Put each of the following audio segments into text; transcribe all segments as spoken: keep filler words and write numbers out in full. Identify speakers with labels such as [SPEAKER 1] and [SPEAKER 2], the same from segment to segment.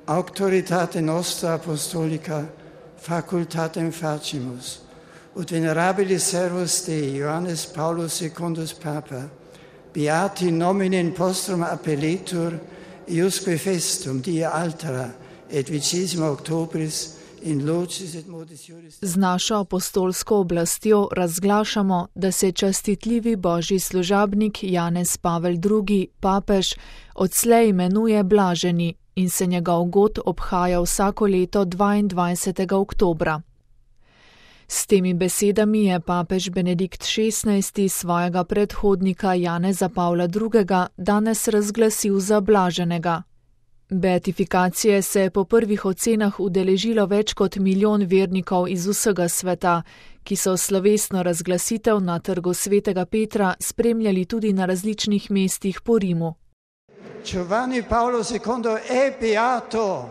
[SPEAKER 1] auctoritate nostra apostolica facultatem facimus, ut venerabilis servus Dei, Johannes Paulus secundus Papa, beati nomine postrum appelletur, iusque festum dia altera et vicesima octobris in locis et modis juris.
[SPEAKER 2] Z našo apostolsko oblastjo razglašamo, da se častitljivi božji služabnik Janez Pavel drugi, papež, odslej imenuje blaženi in se njegov god obhaja vsako leto dvaindvajsetega oktobra. S temi besedami je papež Benedikt šestnajsti svojega predhodnika Janeza Pavla drugega danes razglasil za blaženega. Beatifikacije se je po prvih ocenah udeležilo več kot milijon vernikov iz vsega sveta, ki so slovesno razglasitev na trgu svetega Petra spremljali tudi na različnih mestih po Rimu.
[SPEAKER 1] Giovanni Paolo secondo è beato.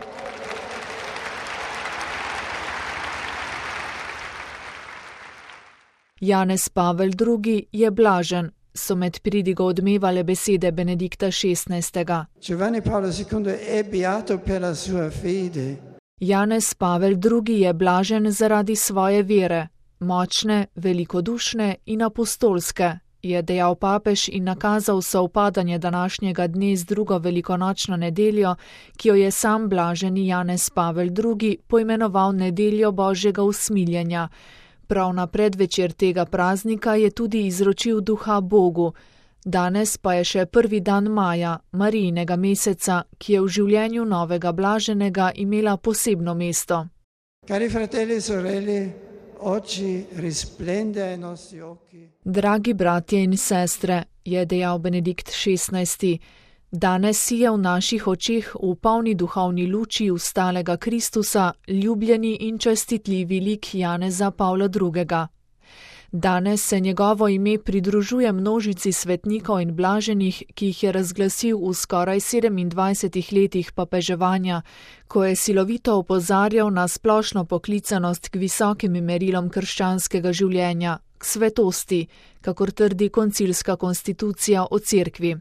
[SPEAKER 2] Janez Pavel drugi je blažen, so med pridigo odmevale besede Benedikta šestnajstega.
[SPEAKER 1] Giovanni Paolo secondo è beato per la sua fede.
[SPEAKER 2] Janez Pavel drugi je blažen zaradi svoje vere, močne, velikodušne in apostolske, je dejal papež in nakazal sovpadanje današnjega dne z drugo velikonočno nedeljo, ki jo je sam blaženi Janez Pavel drugi poimenoval nedeljo Božjega usmiljenja. Prav na predvečer tega praznika je tudi izročil duha Bogu. Danes pa je še prvi dan maja, Marijinega meseca, ki je v življenju novega blaženega imela posebno mesto.
[SPEAKER 1] Cari fratelli e sorelle, oggi risplende ai nostri occhi.
[SPEAKER 2] Dragi bratje in sestre, je dejal Benedikt šestnajsti, danes si je v naših očeh v polni duhovni luči ustalega Kristusa ljubljeni in častitljivi lik Janeza Pavla drugega. Danes se njegovo ime pridružuje množici svetnikov in blaženih, ki jih je razglasil v skoraj sedemindvajsetih letih papeževanja, ko je silovito opozarjal na splošno poklicanost k visokim merilom krščanskega življenja, k svetosti, kakor trdi koncilska konstitucija o cerkvi.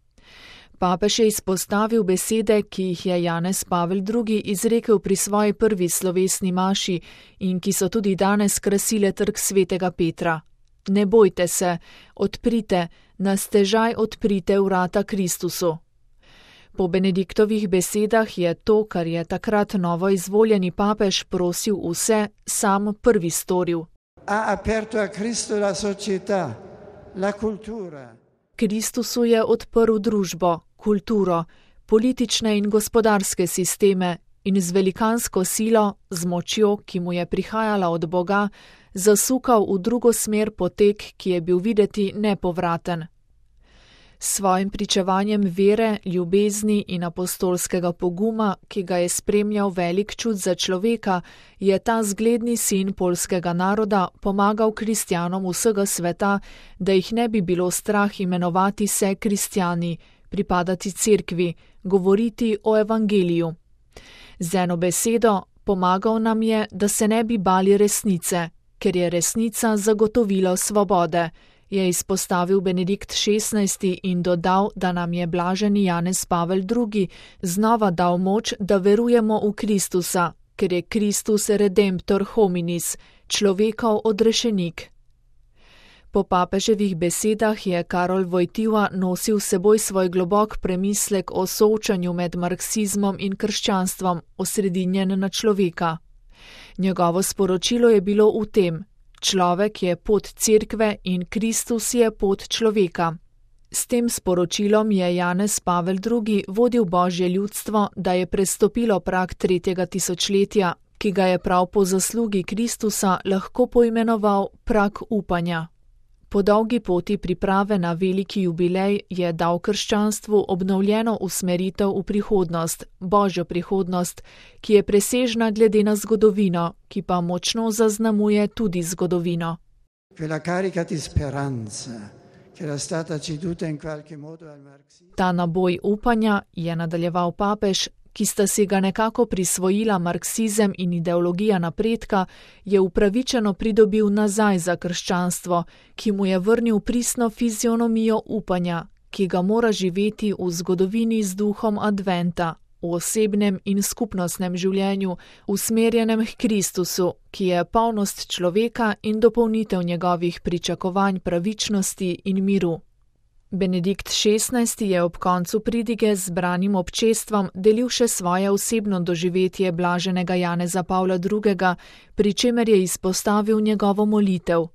[SPEAKER 2] Papež je izpostavil besede, ki jih je Janez Pavel drugi izrekel pri svoji prvi slovesni maši in ki so tudi danes krasile trg svetega Petra. Ne bojte se, odprite, na stežaj odprite vrata Kristusu. Po Benediktovih besedah je to, kar je takrat novo izvoljeni papež prosil vse, sam prvi storil.
[SPEAKER 1] Ha aperto a Cristo la società, la cultura.
[SPEAKER 2] Kristusu je odprl družbo, kulturo, politične in gospodarske sisteme in z velikansko silo, z močjo, ki mu je prihajala od Boga, zasukal v drugo smer potek, ki je bil videti nepovraten. S svojim pričevanjem vere, ljubezni in apostolskega poguma, ki ga je spremljal velik čut za človeka, je ta zgledni sin poljskega naroda pomagal kristjanom vsega sveta, da jih ne bi bilo strah imenovati se kristjani, pripadati cerkvi, govoriti o evangeliju. Z eno besedo, pomagal nam je, da se ne bi bali resnice, ker je resnica zagotovilo svobode, je izpostavil Benedikt šestnajsti in dodal, da nam je blaženi Janez Pavel drugi znova dal moč, da verujemo v Kristusa, ker je Kristus redemptor hominis, človekov odrešenik. Po papeževih besedah je Karol Wojtyła nosil seboj svoj globok premislek o soočanju med marksizmom in krščanstvom, osredinjen na človeka. Njegovo sporočilo je bilo v tem: človek je pot cerkve in Kristus je pot človeka. S tem sporočilom je Janez Pavel drugi vodil Božje ljudstvo, da je prestopilo prag tretjega tisočletja, ki ga je prav po zaslugi Kristusa lahko poimenoval prag upanja. Po dolgi poti priprave na veliki jubilej je dal krščanstvu obnovljeno usmeritev v prihodnost, Božjo prihodnost, ki je presežna glede na zgodovino, ki pa močno zaznamuje tudi zgodovino. Ta naboj upanja, je nadaljeval papež, ki sta si ga nekako prisvojila marksizem in ideologija napredka, je upravičeno pridobil nazaj za krščanstvo, ki mu je vrnil pristno fizionomijo upanja, ki ga mora živeti v zgodovini z duhom adventa, v osebnem in skupnostnem življenju, usmerjenem k Kristusu, ki je polnost človeka in dopolnitev njegovih pričakovanj pravičnosti in miru. Benedikt šestnajsti je ob koncu pridige z zbranim občestvom delil še svoje osebno doživetje blaženega Janeza Pavla drugega, pri čemer je izpostavil njegovo molitev.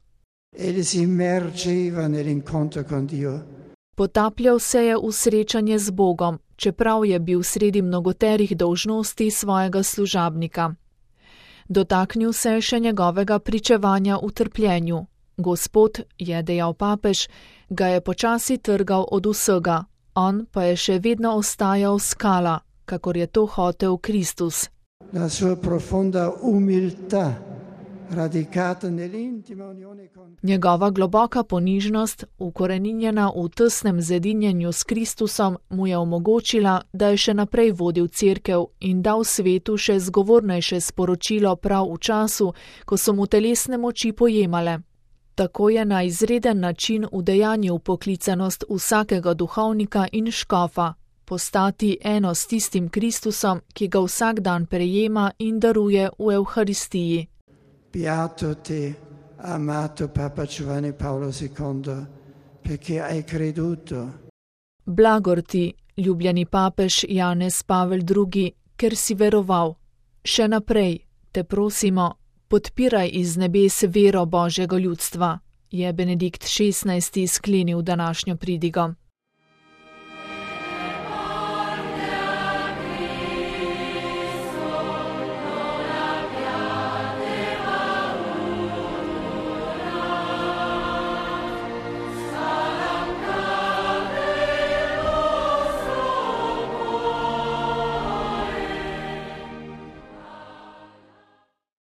[SPEAKER 2] Potapljal se je v srečanje z Bogom, čeprav je bil sredi mnogoterih dolžnosti svojega služabnika. Dotaknil se je še njegovega pričevanja v trpljenju. Gospod, je dejal papež, ga je počasi trgal od vsega, on pa je še vedno ostajal skala, kakor je to hotel Kristus.
[SPEAKER 1] La sua profonda umiltà, radicata nell'intima unione con...
[SPEAKER 2] Njegova globoka ponižnost, ukoreninjena v tesnem zedinjenju s Kristusom, mu je omogočila, da je še naprej vodil cerkev in dal svetu še zgovornejše sporočilo prav v času, ko so mu telesne moči pojemale. Tako je na izreden način udejanjil poklicanost vsakega duhovnika in škofa, postati eno s tistim Kristusom, ki ga vsak dan prejema in daruje v Evharistiji.
[SPEAKER 1] Beato te, amato Papa Giovanni Paolo secondo, perché hai creduto.
[SPEAKER 2] Blagor ti, ljubljeni papež Janez Pavel drugi, ker si veroval. Še naprej, te prosimo, podpiraj iz nebes vero Božjega ljudstva, je Benedikt šestnajsti sklenil današnjo pridigo.